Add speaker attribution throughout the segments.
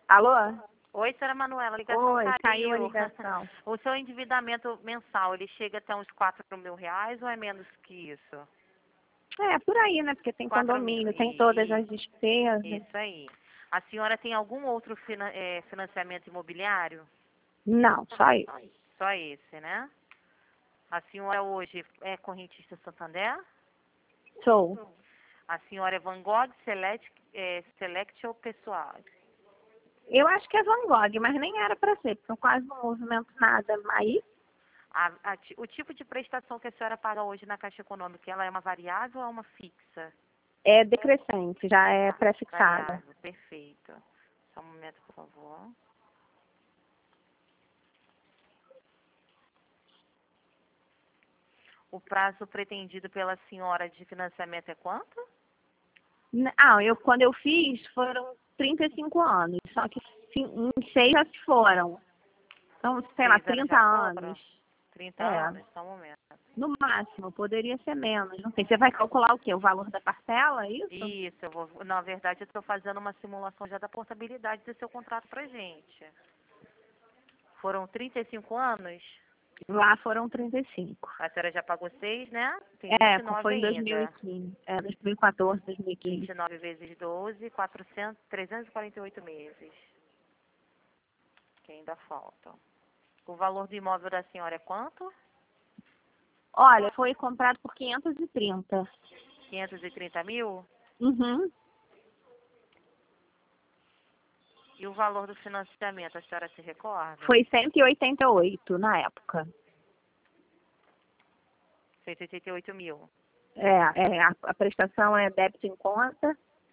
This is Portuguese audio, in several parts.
Speaker 1: Alô?
Speaker 2: Oi, senhora Manuela, a ligação
Speaker 1: Oi, caiu a
Speaker 2: caiu.
Speaker 1: ligação.
Speaker 2: O seu endividamento mensal, ele chega até uns 4.000 reais ou é menos que isso?
Speaker 1: É, por aí, né? Porque tem
Speaker 2: 4 mil.
Speaker 1: condomínio, tem todas as despesas.
Speaker 2: Isso aí. A senhora tem algum outro financiamento imobiliário?
Speaker 1: Não, só isso.
Speaker 2: Só esse, né? A senhora hoje é correntista Santander?
Speaker 1: Sou.
Speaker 2: A senhora é Van Gogh, Select ou Pessoal?
Speaker 1: Eu acho que é Van Gogh, mas nem era para ser, porque eu quase não movimento nada. Aí,
Speaker 2: O tipo de prestação que a senhora paga hoje na Caixa Econômica, ela é uma variável ou é uma fixa?
Speaker 1: é decrescente, já é pré-fixada.
Speaker 2: Variável, perfeito. Só um momento, por favor. O prazo pretendido pela senhora de financiamento é quanto?
Speaker 1: Quando eu fiz, foram 35 anos, só que em 6 já se foram. Então, sei lá,
Speaker 2: 6 anos
Speaker 1: 30
Speaker 2: já foram?
Speaker 1: anos.
Speaker 2: 30
Speaker 1: É,
Speaker 2: anos, só um momento.
Speaker 1: no máximo, poderia ser menos. Não sei, você vai calcular o quê? O valor da parcela, é isso?
Speaker 2: Isso, na verdade, eu estou fazendo uma simulação já da portabilidade do seu contrato pra gente. Foram 35 anos?
Speaker 1: Lá foram 35.
Speaker 2: A senhora já pagou 6, né? Tem
Speaker 1: É,
Speaker 2: 29
Speaker 1: foi em
Speaker 2: ainda.
Speaker 1: 2015. 2014, 2015.
Speaker 2: 29 vezes 12, 348 meses. Que ainda faltam. O valor do imóvel da senhora é quanto?
Speaker 1: Olha, foi comprado por 530.
Speaker 2: 530 mil?
Speaker 1: Uhum.
Speaker 2: E o valor do financiamento, a senhora se recorda?
Speaker 1: Foi 188 na época.
Speaker 2: 188 mil.
Speaker 1: A prestação é débito em conta.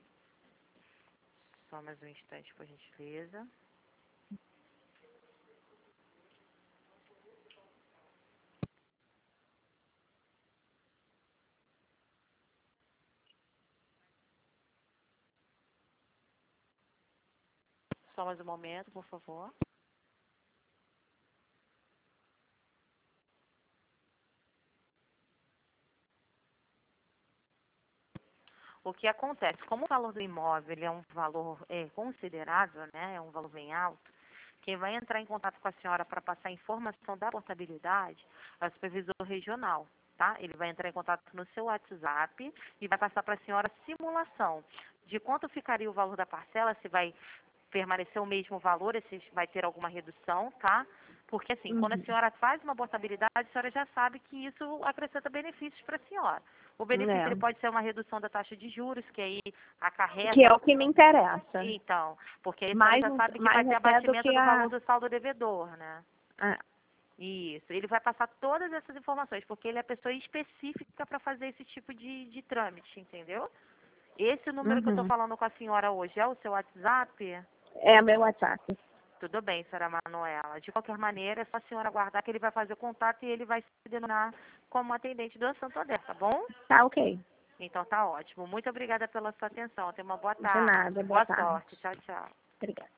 Speaker 2: Só mais um instante, por gentileza. Só mais um momento, por favor. O que acontece? Como o valor do imóvel ele é um valor considerável, né? É um valor bem alto, quem vai entrar em contato com a senhora para passar a informação da portabilidade é o supervisor regional, tá? Ele vai entrar em contato no seu WhatsApp e vai passar para a senhora a simulação de quanto ficaria o valor da parcela, se vai permanecer o mesmo valor, se vai ter alguma redução, tá? Porque assim, quando a
Speaker 1: Uhum.
Speaker 2: senhora faz uma portabilidade, a senhora já sabe que isso acrescenta benefícios para a senhora. O benefício ele pode ser uma redução da taxa de juros, que aí acarreta.
Speaker 1: Que é o que me interessa.
Speaker 2: Então, porque aí a senhora
Speaker 1: Mais,
Speaker 2: já sabe que vai
Speaker 1: mais
Speaker 2: ter
Speaker 1: até do
Speaker 2: abatimento
Speaker 1: que
Speaker 2: do valor do saldo devedor, né?
Speaker 1: a...
Speaker 2: Isso. Ele vai passar todas essas informações, porque ele é a pessoa específica para fazer esse tipo de trâmite, entendeu? Esse número que eu estou
Speaker 1: Uhum.
Speaker 2: falando com a senhora hoje é o seu WhatsApp?
Speaker 1: É meu WhatsApp.
Speaker 2: Tudo bem, senhora Manuela. De qualquer maneira, é só a senhora aguardar que ele vai fazer o contato e ele vai se denominar como atendente do Santander, tá bom?
Speaker 1: Tá ok.
Speaker 2: Então tá ótimo. Muito obrigada pela sua atenção. Tenha uma boa
Speaker 1: De
Speaker 2: tarde.
Speaker 1: nada. Boa
Speaker 2: Boa
Speaker 1: tarde.
Speaker 2: sorte. Tchau, tchau.
Speaker 1: Obrigada.